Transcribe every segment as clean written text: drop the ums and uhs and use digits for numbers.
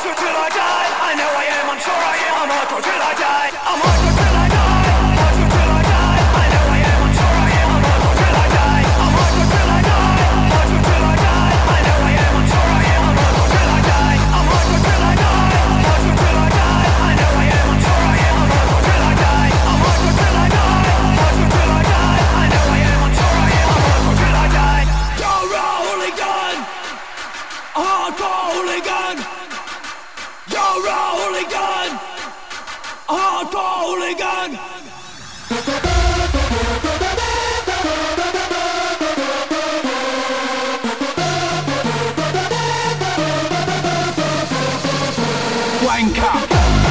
hardcore till I die. I know I am, I'm sure I am. I'm hardcore till I die. I'm hardcore till I die. Hardcore till I die. I know I am, I'm sure I am. I'm hardcore till I die. I'm hardcore till I die. Hardcore till I die. I know I am, I'm sure I am. I'm hardcore till I die. I'm hardcore till I die. Hardcore till I die. I know I am, I'm sure I am. I'm hardcore till I die. I'm hardcore till I die. Hardcore till I die. I know I am, I'm sure I am. I'm hardcore till I die. You're a hooligan. A hardcore hooligan. You're a hooligan. A hardcore hooligan. Wanker.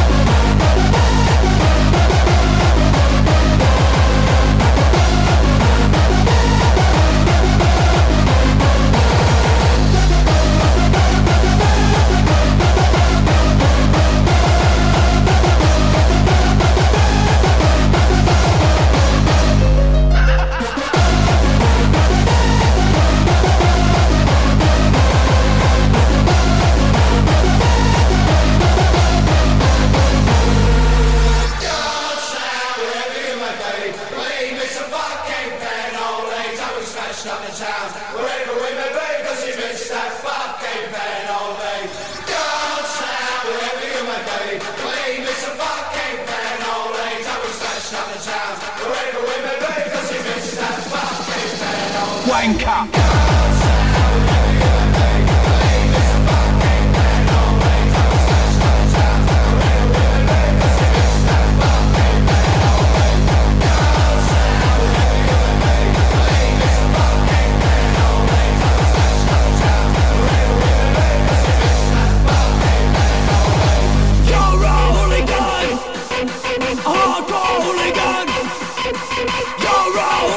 Wanker.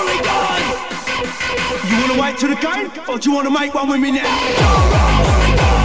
To the game, or do you want to make one with me now? You're a hooligan.